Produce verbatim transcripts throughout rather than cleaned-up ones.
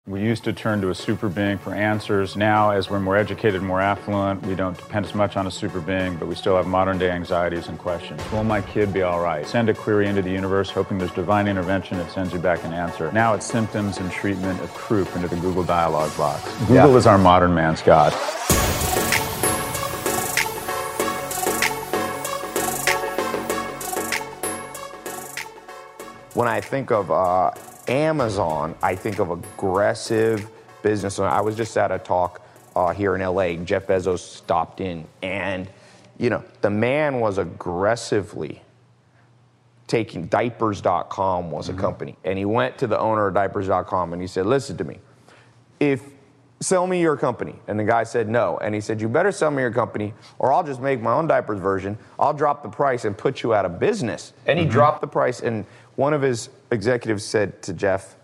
We used to turn to a super being for answers. Now, as we're more educated, more affluent, we don't depend as much on a super being, but we still have modern day anxieties and questions. Will my kid be all right? Send a query into the universe, hoping there's divine intervention that sends you back an answer. Now it's symptoms and treatment of croup into the Google dialog box. Google yeah. is our modern man's God. When I think of uh, Amazon, I think of aggressive business. I was just at a talk uh, here in L A. Jeff Bezos stopped in, and you know, the man was aggressively taking diapers dot com was mm-hmm. a company, and he went to the owner of diapers dot com and he said, "Listen to me, if sell me your company." And the guy said no, and he said, "You better sell me your company, or I'll just make my own diapers version. I'll drop the price and put you out of business." And he mm-hmm. dropped the price, and one of his executives said to Jeff,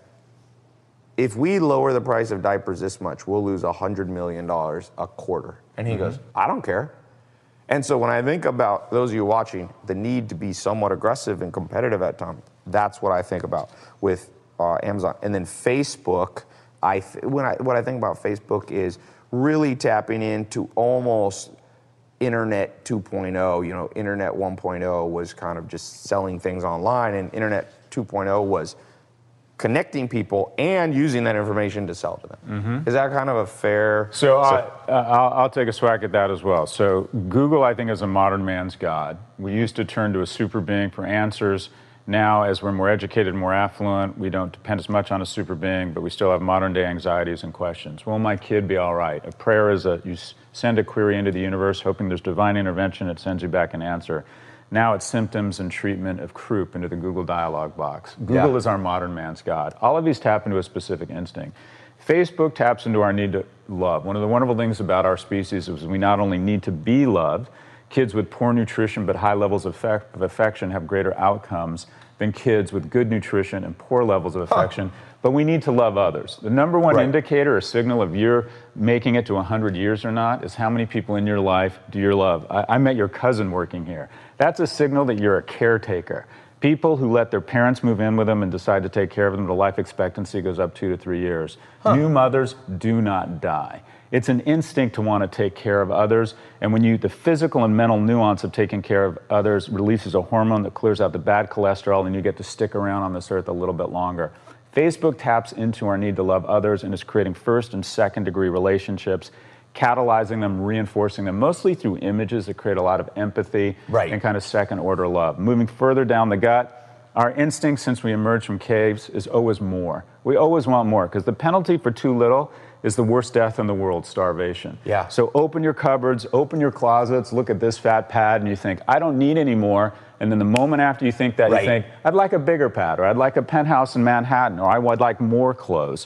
"If we lower the price of diapers this much, we'll lose one hundred million dollars a quarter." And he mm-hmm. goes, "I don't care." And so when I think about those of you watching, the need to be somewhat aggressive and competitive at times, that's what I think about with uh, Amazon. And then Facebook, I th- when I what I think about Facebook is really tapping into almost Internet two point oh. You know, Internet one point oh was kind of just selling things online, and Internet two point oh was connecting people and using that information to sell to them. Mm-hmm. Is that kind of a fair? So, uh, uh, I'll, I'll take a swag at that as well. So Google, I think, is a modern man's God. We used to turn to a super being for answers. Now, as we're more educated, more affluent, we don't depend as much on a super being, but we still have modern day anxieties and questions. Will my kid be all right? A prayer is a, you send a query into the universe, hoping there's divine intervention, it sends you back an answer. Now it's symptoms and treatment of croup into the Google dialog box. Google yeah. is our modern man's God. All of these tap into a specific instinct. Facebook taps into our need to love. One of the wonderful things about our species is we not only need to be loved, kids with poor nutrition but high levels of, effect, of affection have greater outcomes than kids with good nutrition and poor levels of affection. Huh. But we need to love others. The number one right. indicator or signal of you're making it to one hundred years or not is how many people in your life do you love. I, I met your cousin working here. That's a signal that you're a caretaker. People who let their parents move in with them and decide to take care of them, the life expectancy goes up two to three years. Huh. New mothers do not die. It's an instinct to want to take care of others, and when you, the physical and mental nuance of taking care of others releases a hormone that clears out the bad cholesterol, and you get to stick around on this earth a little bit longer. Facebook taps into our need to love others and is creating first and second degree relationships, catalyzing them, reinforcing them, mostly through images that create a lot of empathy right. and kind of second order love. Moving further down the gut, our instinct since we emerged from caves is always more. We always want more, because the penalty for too little is the worst death in the world, starvation. Yeah. So open your cupboards, open your closets, look at this fat pad, and you think, I don't need any more. And then the moment after you think that, right. you think, I'd like a bigger pad, or I'd like a penthouse in Manhattan, or I would like more clothes.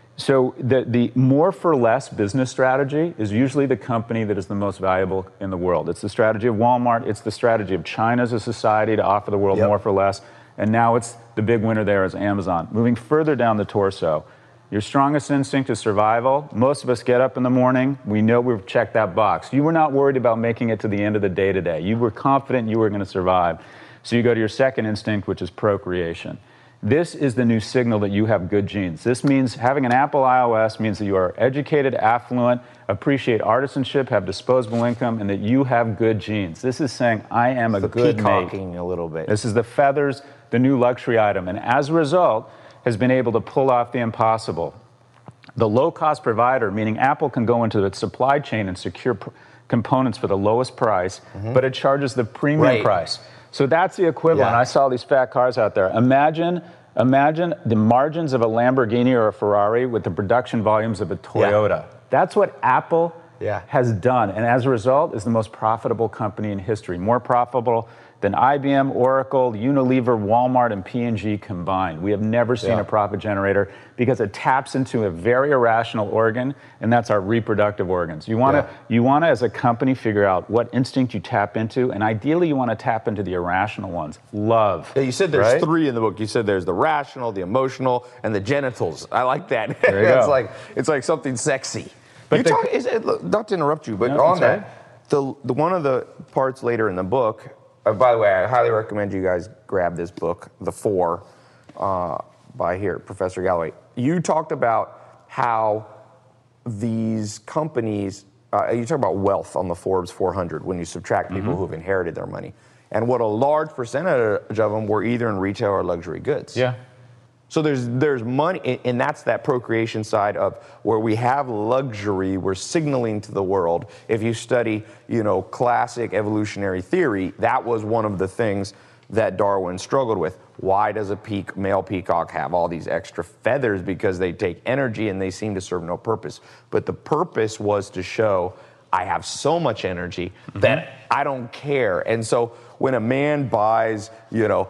So the, the more for less business strategy is usually the company that is the most valuable in the world. It's the strategy of Walmart. It's the strategy of China as a society to offer the world yep. more for less. And now it's the big winner there is Amazon. Moving further down the torso, your strongest instinct is survival. Most of us get up in the morning. We know we've checked that box. You were not worried about making it to the end of the day today. You were confident you were going to survive. So you go to your second instinct, which is procreation. This is the new signal that you have good genes. This means having an Apple iOS means that you are educated, affluent, appreciate artisanship, have disposable income, and that you have good genes. This is saying, I am it's a good mate. Peacocking a little bit. This is the feathers, the new luxury item. And as a result, has been able to pull off the impossible. The low-cost provider, meaning Apple can go into its supply chain and secure pr- components for the lowest price, mm-hmm. but it charges the premium right. price. So that's the equivalent. Yeah. I saw these fat cars out there. Imagine, imagine the margins of a Lamborghini or a Ferrari with the production volumes of a Toyota. Yeah. That's what Apple yeah. has done, and as a result, is the most profitable company in history. More profitable than I B M, Oracle, Unilever, Walmart, and P and G combined. We have never seen yeah. a profit generator because it taps into a very irrational organ, and that's our reproductive organs. You want to, yeah. you want to, as a company, figure out what instinct you tap into, and ideally you want to tap into the irrational ones. Love. Yeah, you said there's right? three in the book. You said there's the rational, the emotional, and the genitals. I like that. There you it's go. like it's like something sexy. But you the, talk, is it, not to interrupt you, but no, on that, right. the, the one of the parts later in the book. Uh, by the way, I highly recommend you guys grab this book, The Four, uh, by here, Professor Galloway. You talked about how these companies, uh, you talk about wealth on the Forbes four hundred when you subtract people Mm-hmm. who've inherited their money. And what a large percentage of them were either in retail or luxury goods. Yeah. So there's there's money, and that's that procreation side of where we have luxury, we're signaling to the world. If you study, you know, classic evolutionary theory, that was one of the things that Darwin struggled with. Why does a peak, male peacock have all these extra feathers? Because they take energy and they seem to serve no purpose. But the purpose was to show I have so much energy mm-hmm. that I don't care. And so when a man buys, you know,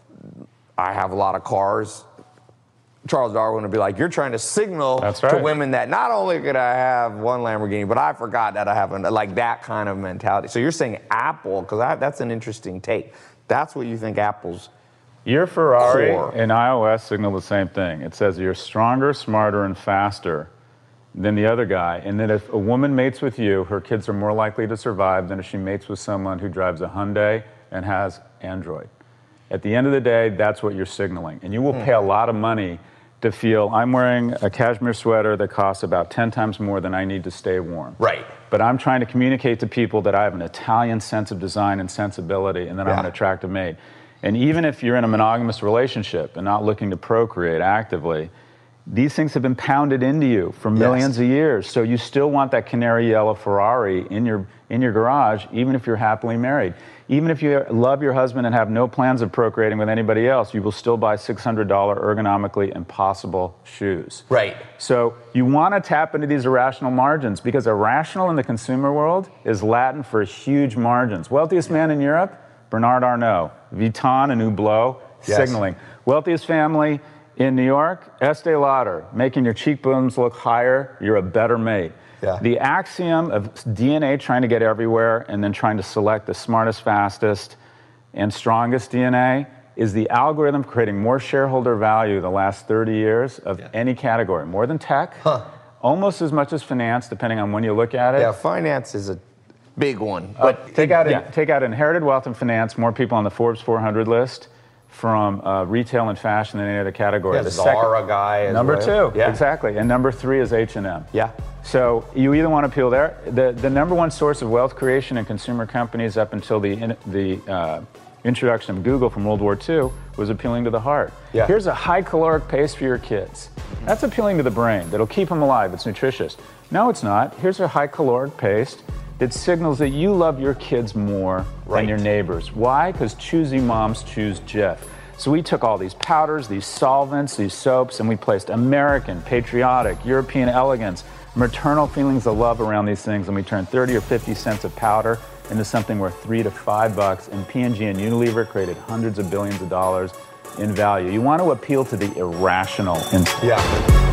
I have a lot of cars, Charles Darwin would be like, you're trying to signal That's right. to women that not only could I have one Lamborghini, but I forgot that I have an, like that kind of mentality. So you're saying Apple, because that's an interesting take. That's what you think Apple's Your Ferrari core. and iOS signal the same thing. It says you're stronger, smarter, and faster than the other guy, and that if a woman mates with you, her kids are more likely to survive than if she mates with someone who drives a Hyundai and has Android. At the end of the day, that's what you're signaling. And you will pay a lot of money to feel, I'm wearing a cashmere sweater that costs about ten times more than I need to stay warm. Right. But I'm trying to communicate to people that I have an Italian sense of design and sensibility, and that Yeah. I'm an attractive mate. And even if you're in a monogamous relationship and not looking to procreate actively, these things have been pounded into you for millions Yes. of years. So you still want that canary yellow Ferrari in your in your garage, even if you're happily married. Even if you love your husband and have no plans of procreating with anybody else, you will still buy six hundred dollars ergonomically impossible shoes. Right. So you want to tap into these irrational margins, because irrational in the consumer world is Latin for huge margins. Wealthiest man in Europe, Bernard Arnault, Vuitton and Hublot, Yes. signaling. Wealthiest family in New York, Estee Lauder, making your cheekbones look higher, you're a better mate. Yeah. The axiom of D N A trying to get everywhere and then trying to select the smartest, fastest, and strongest D N A is the algorithm creating more shareholder value the last thirty years of Yeah. any category, more than tech, Huh. almost as much as finance, depending on when you look at it. Yeah, finance is a big one. But But take out yeah. take out inherited wealth and finance, more people on the Forbes four hundred list from uh, retail and fashion than any other category. Yeah, The Zara guy as number well. two, Yeah. exactly, and number three is H and M. Yeah. So you either want to appeal there. The the number one source of wealth creation in consumer companies up until the in, the uh, introduction of Google from World War Two was appealing to the heart. Yeah. Here's a high caloric paste for your kids. That's appealing to the brain. That'll keep them alive. It's nutritious. No, it's not. Here's a high caloric paste that signals that you love your kids more Right. than your neighbors. Why? Because choosy moms choose Jeff. So we took all these powders, these solvents, these soaps, and we placed American, patriotic, European elegance, maternal feelings of love around these things, and we turned thirty or fifty cents of powder into something worth three to five bucks, and P and G and Unilever created hundreds of billions of dollars in value. You want to appeal to the irrational instinct. Yeah.